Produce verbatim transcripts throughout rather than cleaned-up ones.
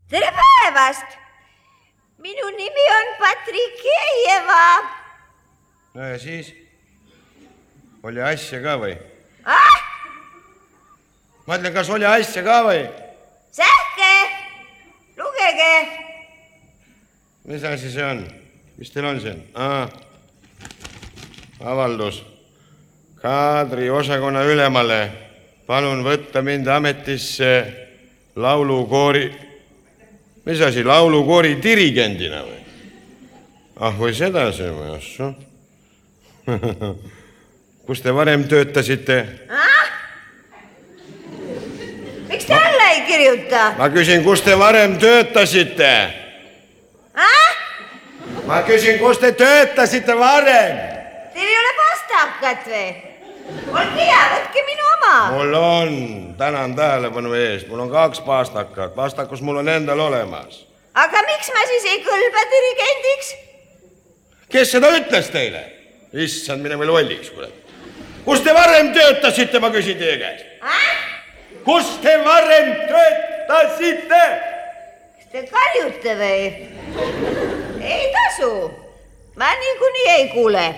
Tere päevast! Minu nimi on Patrikejeva. No ja siis? Oli asja ka või? Ah? Ma ütlen, kas oli asja ka või? Sähke! Lugege! Mis asi see on? Mis teil on siin? Aa. Avaldus. Kaadri osakonna ülemale. Palun võtta mind ametisse laulukoori... Mis asi? Laulukoori dirigendina või? Ah, või seda see või? Assu. Kus te varem töötasite? Ah? Miks te alla ei kirjuta? Ma küsin, kus te varem töötasite? Ah? Ma küsin, kus te töötasite varem? Teil ei ole pastakat või? Olge hea, võtke minu oma. Mul on, tänan tähelepanu eest, mul on kaks pastakat, pastakus mul on endal olemas. Aga miks ma siis ei kõlba dirigendiks? Kes seda ütles teile? Issand, mine või lolliks, kuule. Kus te varem töötasite, ma küsin teie käest? Ah? Kus te varem töötasite? Kas te karjute või? Ei tasu. Ma niikuinii ei kuule.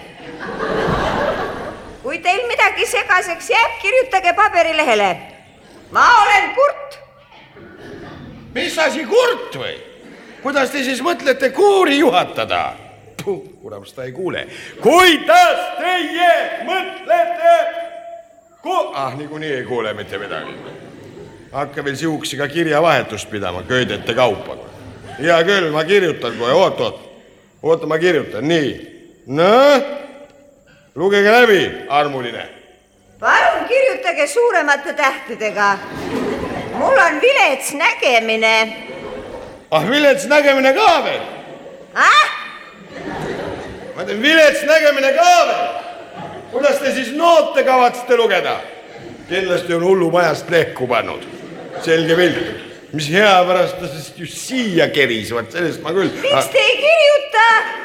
Kui teil midagi segaseks jääb, kirjutage paberilehele. Ma olen Kurt. Mis asi Kurt või? Kuidas te siis mõtlete koori juhatada? Puh, kuravas ta ei kuule. Kuidas teie mõtlete? Ku- ah, niikuinii ei kuule mitte midagi. Hakka veel siuksiga kirjavahetust pidama, köödete kaupa. Hea küll, ma kirjutan kohe, oot, oot. Oota, ma kirjutan, nii. Noh? Lugege läbi, armuline. Palun kirjutage suuremate tähtedega. Mul on vilets nägemine. Ah, vilets nägemine ka veel? Ah? Ma teen vilets nägemine ka veel. Kuidas te siis noote kavatsete lugeda? Kindlasti on hullu majast lehku pannud. Selge pilt. Mis hea pärast ta siis just siia kerisvad, sellest ma küll... Miks te ei kirjuta?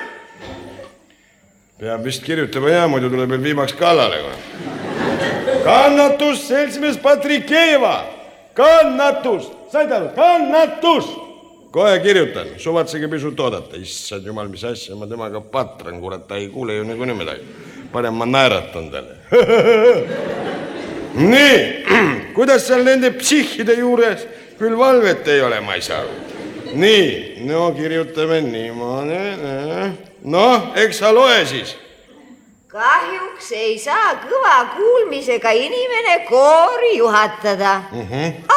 Peab vist kirjutama ja muidu tuleb veel viimaks kallale. Kannatus, seltsimees Patrikejeva! Kannatus! Said aru? Kannatus! Kohe kirjutan, suvatsege pisut oodata. Issand jumal, mis asja, ma temaga patran, kurat, ta ei kuule ju nagu nii midagi. Parem ma naeratan talle. Nii, kuidas seal nende psihhide juures küll valvet ei ole, ma ei saa aru. Nii, no kirjutame niimoodi. Noh, eks sa loe siis. Kahjuks ei saa kõva kuulmisega inimene koori juhatada. Uh-huh.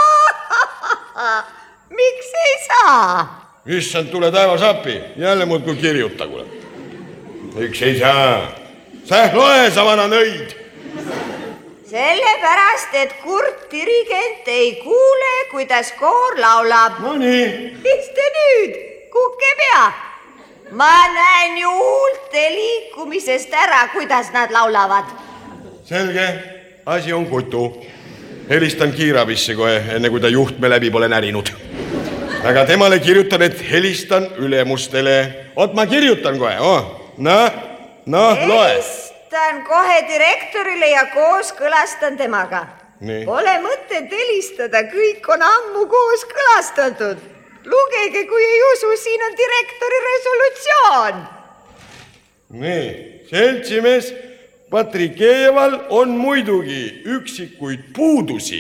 Miks ei saa? Issand, tule taevas appi. Jälle muudkui kirjuta, kuule. Miks ei saa? Säh, loe, sa vana nõid. Sellepärast, et Kurt dirigent ei kuule, kuidas koor laulab. No nii. Mis te nüüd? Kukke pea. Ma näen ju huulte liikumisest ära, kuidas nad laulavad. Selge, asi on kutu. Helistan kiirabisse kohe, enne kui ta juhtme läbi pole närinud. Aga temale kirjutan, et helistan ülemustele. Oot, ma kirjutan kohe. Oh. Noh, noh, loe. Helistan kohe direktorile ja koos kõlastan temaga. Nii. Pole mõtet helistada, kõik on ammu koos kõlastatud. Lugege, kui ei usu, siin on direktori resolutsioon. Nii, seltsimees Patrikejeval on muidugi üksikuid puudusi.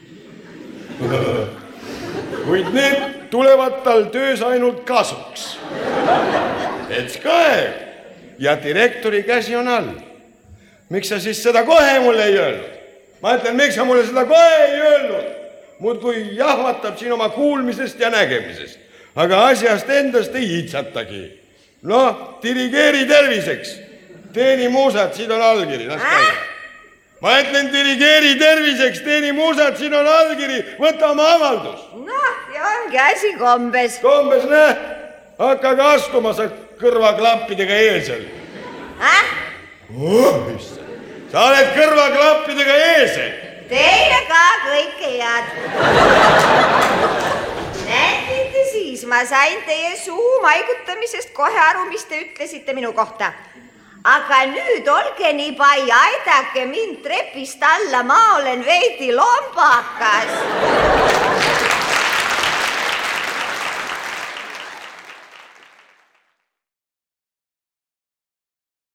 Kuid need tulevad tal töös ainult kasuks. Ets kae ja direktori käsi on all. Miks sa siis seda kohe mulle ei öelnud? Ma ütlen, miks sa mulle seda kohe ei öelnud? Muud kui jahvatab siin oma kuulmisest ja nägemisest. Aga asjast endast ei itsatagi. Noh, dirigeeri terviseks. Teeni muusad, siin on allkiri. Ma ütlen, dirigeeri terviseks, teeni muusad, siin on allkiri. Võta oma avaldus. Noh, ja ongi asi kombes. Kombes, näe. Hakkage astuma sa kõrvaklappidega eesel. Äh? Oh, sa oled kõrvaklappidega eesel. Teile ka kõike head. Näete siis, ma sain teie suu maigutamisest kohe aru, mis te ütlesite minu kohta. Aga nüüd olge nii pai, aidake mind trepist alla, ma olen veidi lombakas.